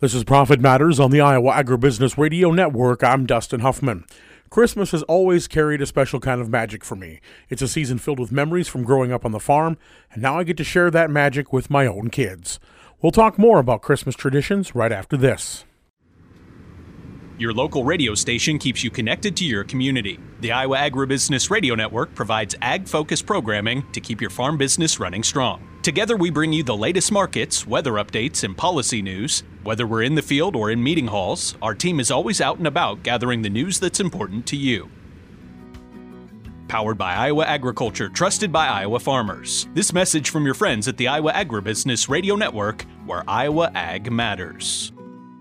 This is Profit Matters on the Iowa Agribusiness Radio Network. I'm Dustin Huffman. Christmas has always carried a special kind of magic for me. It's a season filled with memories from growing up on the farm, and now I get to share that magic with my own kids. We'll talk more about Christmas traditions right after this. Your local radio station keeps you connected to your community. The Iowa Agribusiness Radio Network provides ag-focused programming to keep your farm business running strong. Together, we bring you the latest markets, weather updates, and policy news. Whether we're in the field or in meeting halls, our team is always out and about gathering the news that's important to you. Powered by Iowa Agriculture, trusted by Iowa farmers. This message from your friends at the Iowa Agribusiness Radio Network, where Iowa Ag matters.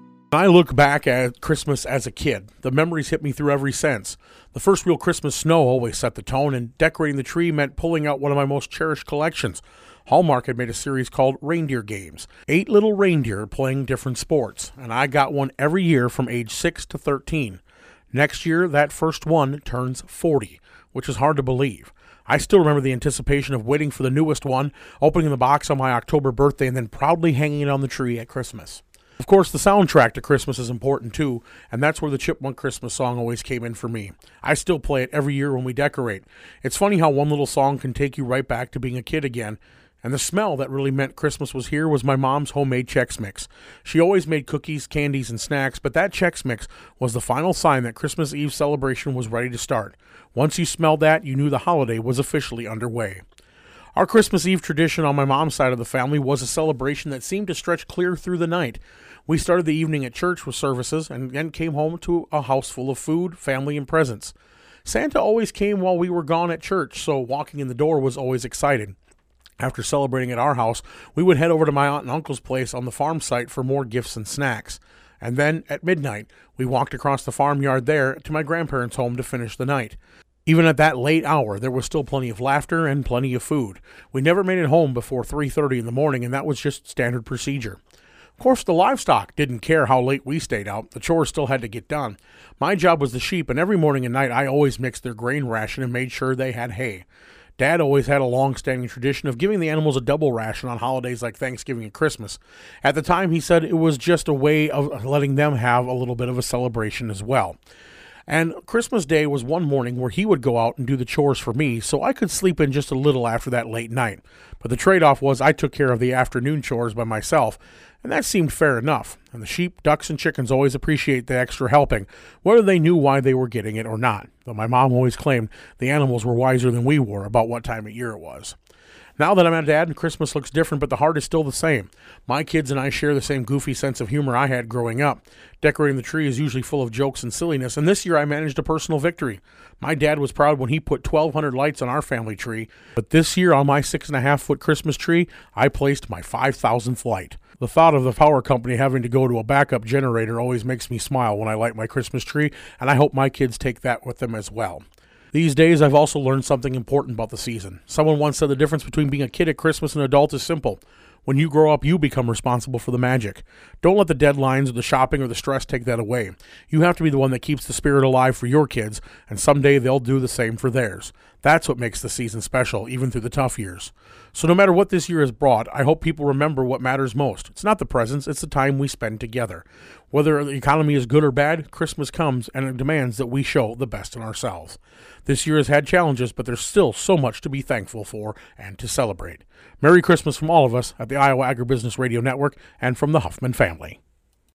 I look back at Christmas as a kid. The memories hit me through every sense. The first real Christmas snow always set the tone, and decorating the tree meant pulling out one of my most cherished collections. Hallmark had made a series called Reindeer Games. 8 little reindeer playing different sports, and I got one every year from age 6 to 13. Next year, that first one turns 40, which is hard to believe. I still remember the anticipation of waiting for the newest one, opening the box on my October birthday, and then proudly hanging it on the tree at Christmas. Of course, the soundtrack to Christmas is important too, and that's where the Chipmunk Christmas song always came in for me. I still play it every year when we decorate. It's funny how one little song can take you right back to being a kid again. And the smell that really meant Christmas was here was my mom's homemade Chex Mix. She always made cookies, candies, and snacks, but that Chex Mix was the final sign that Christmas Eve celebration was ready to start. Once you smelled that, you knew the holiday was officially underway. Our Christmas Eve tradition on my mom's side of the family was a celebration that seemed to stretch clear through the night. We started the evening at church with services and then came home to a house full of food, family, and presents. Santa always came while we were gone at church, so walking in the door was always exciting. After celebrating at our house, we would head over to my aunt and uncle's place on the farm site for more gifts and snacks. And then, at midnight, we walked across the farmyard there to my grandparents' home to finish the night. Even at that late hour, there was still plenty of laughter and plenty of food. We never made it home before 3:30 in the morning, and that was just standard procedure. Of course, the livestock didn't care how late we stayed out. The chores still had to get done. My job was the sheep, and every morning and night I always mixed their grain ration and made sure they had hay. Dad always had a long-standing tradition of giving the animals a double ration on holidays like Thanksgiving and Christmas. At the time, he said it was just a way of letting them have a little bit of a celebration as well. And Christmas Day was one morning where he would go out and do the chores for me so I could sleep in just a little after that late night. But the trade-off was I took care of the afternoon chores by myself, and that seemed fair enough. And the sheep, ducks, and chickens always appreciate the extra helping, whether they knew why they were getting it or not. Though my mom always claimed the animals were wiser than we were about what time of year it was. Now that I'm a dad, Christmas looks different, but the heart is still the same. My kids and I share the same goofy sense of humor I had growing up. Decorating the tree is usually full of jokes and silliness, and this year I managed a personal victory. My dad was proud when he put 1,200 lights on our family tree, but this year on my 6.5-foot Christmas tree, I placed my 5,000th light. The thought of the power company having to go to a backup generator always makes me smile when I light my Christmas tree, and I hope my kids take that with them as well. These days, I've also learned something important about the season. Someone once said the difference between being a kid at Christmas and an adult is simple. When you grow up, you become responsible for the magic. Don't let the deadlines or the shopping or the stress take that away. You have to be the one that keeps the spirit alive for your kids, and someday they'll do the same for theirs. That's what makes the season special, even through the tough years. So no matter what this year has brought, I hope people remember what matters most. It's not the presents, it's the time we spend together. Whether the economy is good or bad, Christmas comes and it demands that we show the best in ourselves. This year has had challenges, but there's still so much to be thankful for and to celebrate. Merry Christmas from all of us at the Iowa Agribusiness Radio Network and from the Huffman family.